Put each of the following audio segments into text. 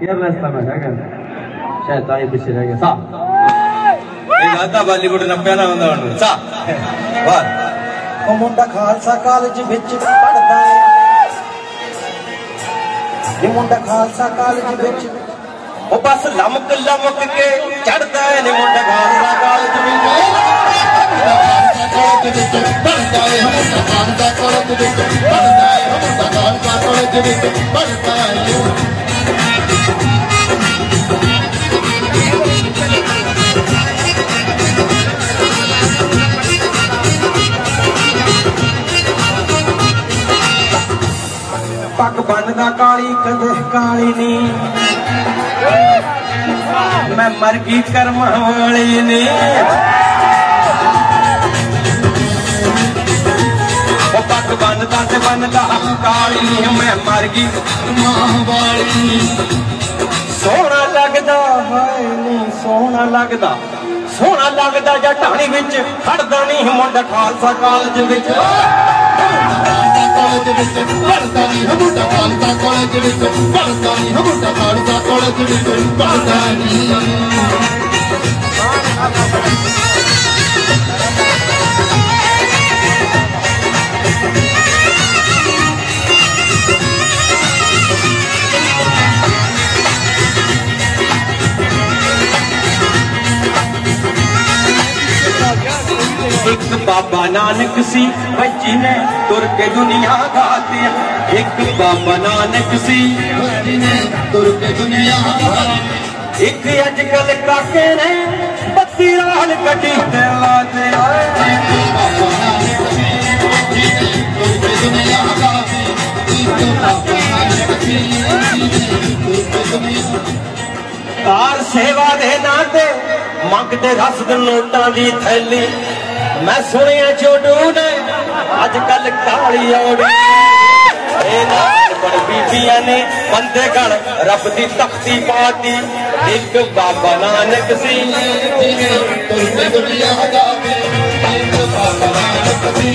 यार रास्ता में है शायद ताई पीछे रह गया सा गाता बॉलीवुड नब्बे ना होंदा हूं सा वाह ओ मुंडा खालसा कॉलेज विच पढ़दा है ये मुंडा खालसा कॉलेज विच ओ बस लमक लमक के चढ़दा है ने मुंडा खालसा कॉलेज विच पढ़दा है मुंडा खालसा कॉलेज विच पढ़दा है मुंडा खालसा कॉलेज विच पढ़दा है पग बनदा काली कदे काली नी मैं मर गई कर्म वाली नी पग बनदा ते बनदा काली नी मैं मर गई कर्म वाली सोहना लगदा है नी सोहना लगदा जा ढाणी विच खड़दा नी मुंडा खालसा कॉलेज विच कॉलेज विच पढ़दा नी मुंडा खालसा कॉलेज विच पढ़दा नी मुंडा खालसा कॉलेज विच पढ़दा नी एक बाबा नानक सी बच्ची ने तुर के दुनिया गाती एक बाबा नानक सी बच्ची ने तुर के दुनिया गाती एक अजकल काके ने बत्ती राल कटी ते लाते बाबा नानक सी बच्ची ने तुर के दुनिया गाती एक बाबा नानक सी बच्ची ने तुर के दुनिया कार सेवा दे नाते मंगते रस दे नोटां दी थैली मैं सुनिया छोटू ने अजकल काली औड़ी बीबिया ने बंदे गण रब दी तख्ती पाती एक बाबा नानक सी दुनिया एक बाबा नानक सी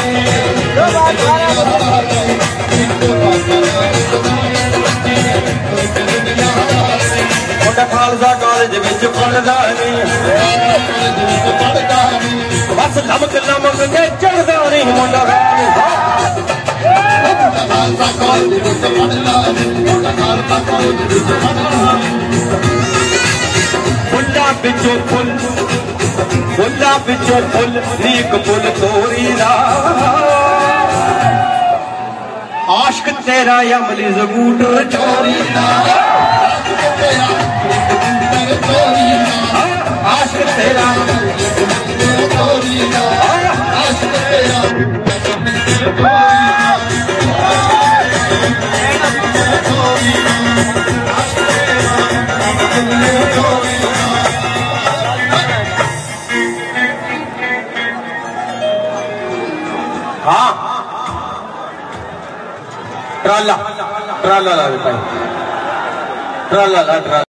मुंडा खालसा कॉलेज विच पढ़दा नी बस लमक लमक के चढ़दा नी मुंडा खालसा कॉलेज विच पढ़दा नी मुंडा खालसा कॉलेज विच पढ़दा नी फुल्ला बिचो फुल नीक फुल तोरी दा आशिक तेरा अमली ज़बूटर चोरी दा आशिक तेरा चोरी दा आशिक तेरा हाँ ट्राला ला भाई ट्राला ला ट्राला